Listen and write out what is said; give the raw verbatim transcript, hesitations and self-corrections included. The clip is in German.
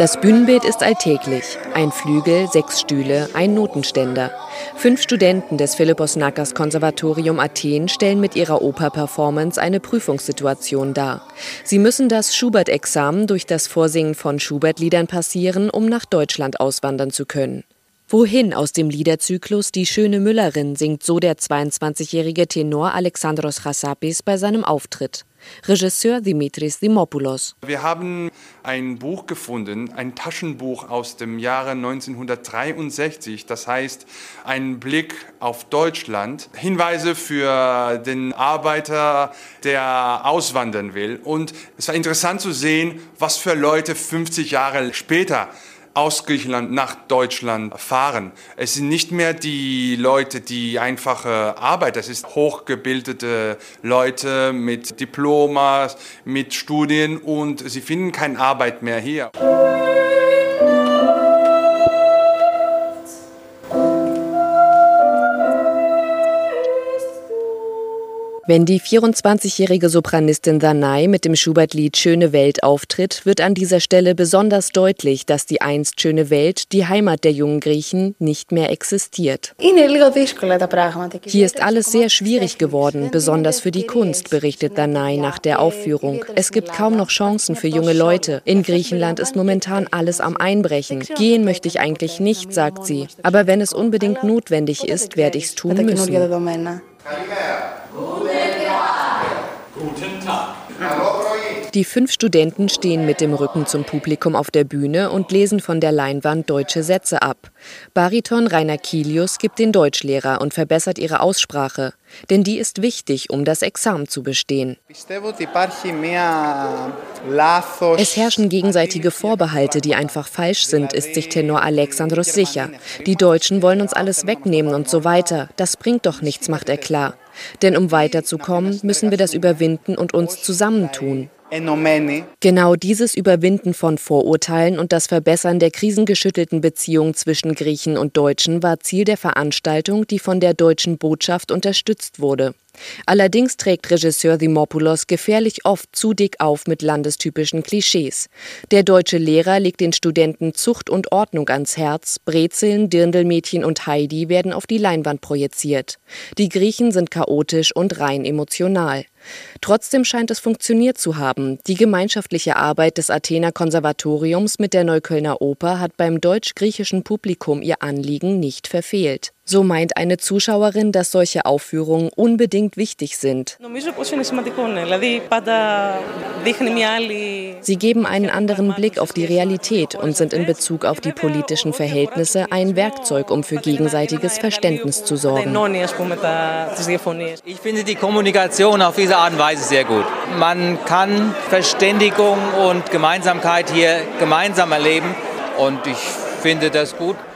Das Bühnenbild ist alltäglich. Ein Flügel, sechs Stühle, ein Notenständer. Fünf Studenten des Philippos Nakas Konservatorium Athen stellen mit ihrer Oper-Performance eine Prüfungssituation dar. Sie müssen das Schubert-Examen durch das Vorsingen von Schubert-Liedern passieren, um nach Deutschland auswandern zu können. Wohin aus dem Liederzyklus Die schöne Müllerin singt so der zweiundzwanzigjährige Tenor Alexandros Chassapis bei seinem Auftritt. Regisseur Dimitris Dimopoulos. Wir haben ein Buch gefunden, ein Taschenbuch aus dem Jahre neunzehnhundertdreiundsechzig, das heißt Ein Blick auf Deutschland, Hinweise für den Arbeiter, der auswandern will. Und es war interessant zu sehen, was für Leute fünfzig Jahre später aus Griechenland nach Deutschland fahren. Es sind nicht mehr die Leute, die einfache Arbeit, es ist hochgebildete Leute mit Diplomas, mit Studien und sie finden keine Arbeit mehr hier. Wenn die vierundzwanzigjährige Sopranistin Danai mit dem Schubert-Lied Schöne Welt auftritt, wird an dieser Stelle besonders deutlich, dass die einst schöne Welt, die Heimat der jungen Griechen, nicht mehr existiert. Hier ist alles sehr schwierig geworden, besonders für die Kunst, berichtet Danai nach der Aufführung. Es gibt kaum noch Chancen für junge Leute. In Griechenland ist momentan alles am Einbrechen. Gehen möchte ich eigentlich nicht, sagt sie. Aber wenn es unbedingt notwendig ist, werde ich es tun müssen. Guten Tag. Die fünf Studenten stehen mit dem Rücken zum Publikum auf der Bühne und lesen von der Leinwand deutsche Sätze ab. Bariton Rainer Kilius gibt den Deutschlehrer und verbessert ihre Aussprache. Denn die ist wichtig, um das Examen zu bestehen. Es herrschen gegenseitige Vorbehalte, die einfach falsch sind, ist sich Tenor Alexandros sicher. Die Deutschen wollen uns alles wegnehmen und so weiter. Das bringt doch nichts, macht er klar. Denn um weiterzukommen, müssen wir das überwinden und uns zusammentun. Genau dieses Überwinden von Vorurteilen und das Verbessern der krisengeschüttelten Beziehung zwischen Griechen und Deutschen war Ziel der Veranstaltung, die von der deutschen Botschaft unterstützt wurde. Allerdings trägt Regisseur Dimopoulos gefährlich oft zu dick auf mit landestypischen Klischees. Der deutsche Lehrer legt den Studenten Zucht und Ordnung ans Herz, Brezeln, Dirndlmädchen und Heidi werden auf die Leinwand projiziert. Die Griechen sind chaotisch und rein emotional. Trotzdem scheint es funktioniert zu haben. Die gemeinschaftliche Arbeit des Athener Konservatoriums mit der Neuköllner Oper hat beim deutsch-griechischen Publikum ihr Anliegen nicht verfehlt. So meint eine Zuschauerin, dass solche Aufführungen unbedingt wichtig sind. Sie geben einen anderen Blick auf die Realität und sind in Bezug auf die politischen Verhältnisse ein Werkzeug, um für gegenseitiges Verständnis zu sorgen. Ich finde die Kommunikation auf diese Art und Weise sehr gut. Man kann Verständigung und Gemeinsamkeit hier gemeinsam erleben und ich finde das gut.